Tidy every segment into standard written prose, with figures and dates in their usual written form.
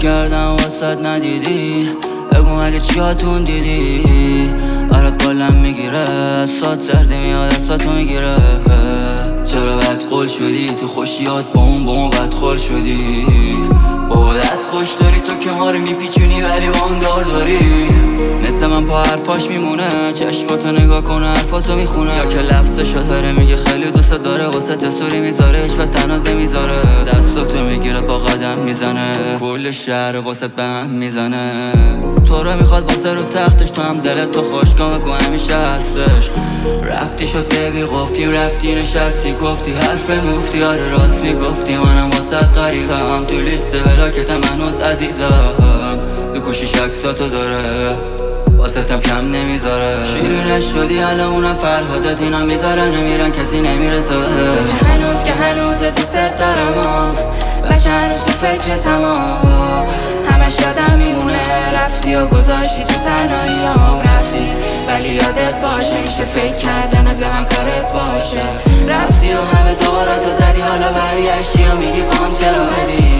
کردم واسط ندیدی، بگو اگه چیاتون دیدی. برات بالم میگیره، سات سردی میاد دستاتو میگیره. چرا بد قول شدی تو خوشیات با اون بد خور شدی. بابا دست خوش داری تو که ما رو میپیچونی ولی با اون دار داری. مثل من پا حرفاش میمونه، چشماتو نگاه کنه حرفاتو میخونه. یا که لفظشو داره میگه خیلی دوست داره، واسه تستوری میذاره هیچ به تنات نمیذاره. دستاتو میگیره با قدم میزنه، کل شهر واسه به هم میزنه. تو رو میخواد واسه رو تختش، تو هم دلت تو خوش کن بگو همیشه هستش. رفتی شد ببی قفتیم، رفتی نشستی گفتی حرف مفتی. آره راست میگفتی منم واسه غریبم، تو لیست بلاکتم هنوز عزیزم. تو گوشیش عکساتو داره واسه کم نمیذاره. شیرینش شدی الان اونم فرهادت، اینا میذاره نمیرن کسی نمیرسه. بچه هنوز که هنوز دوست دارم، بچه هنوز تو فکرتم، همش یادم میمونه. رفتی و گذاشتی تو تنهاییام، رفتی ولی یادت باشه میشه فکر کردنت به من کارت باشه. رفتی و همه دوراتو زدی، حالا برگشتی و میگی بام چرا بدی.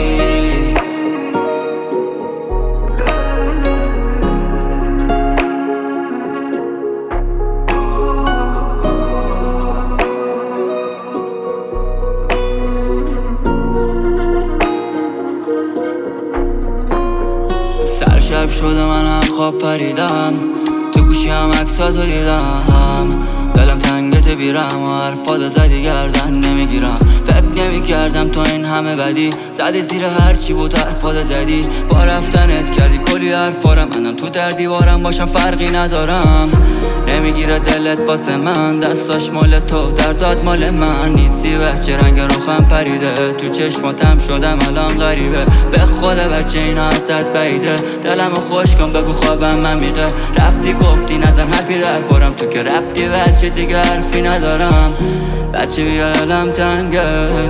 شب شده من خواب پریدم، تو گوشی هم عکساتو دیدم. دلم تنگت بیرم و حرفاتو زدی گردن نمیگیرم. فکر نمیکردم تو این همه بدی، زدی زیر هرچی بود حرفاتو زدی. با رفتنت کردی کلی حرفارم، منم تو در دیوارم باشم فرقی ندارم. نمیگیره دلت باسه من، دستاش مال تو دردات مال من. نیستی بچه رنگ روخم پریده، تو چشماتم شدم الان غریبه. به خدا بچه اینا ازت بعیده، دلمو خوش کن بگو خوابم عمیقه. رفتی گفتی نزن حرفی در بارم، تو که رفتی بچه دیگه حرفی ندارم. بچه بیا دلم تنگه،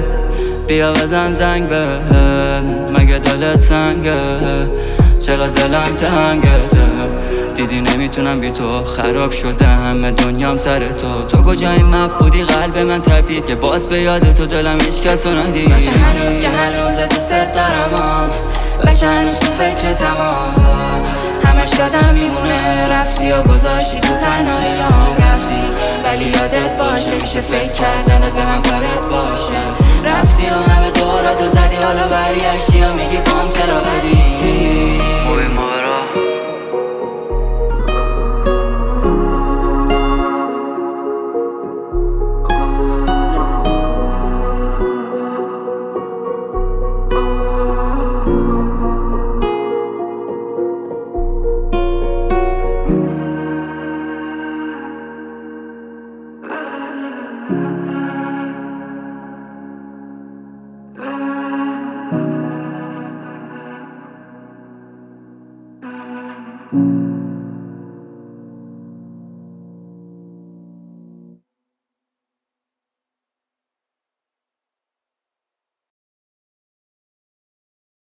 بیا بزن زنگ بهم، مگه دلت سنگه؟ چقدر دلم تنگته، دیدی نمیتونم بی تو، خراب شده همه دنیام سر تو. تو کجای مپ بودی قلب من تپید که باز به یاد تو دلم هیچ کسو ندید. بچه هنوز که هنوز دوست دارم، بچه هنوز تو فکرتم، همش یادم میمونه. رفتی و گذاشتی تو تنهاییام، رفتی ولی یادت باشه میشه فکر کردنت به من کارت باشه. رفتی و همه دوراتو زدی، حالا برگشتی و میگی بام چرا بدی. Thank you.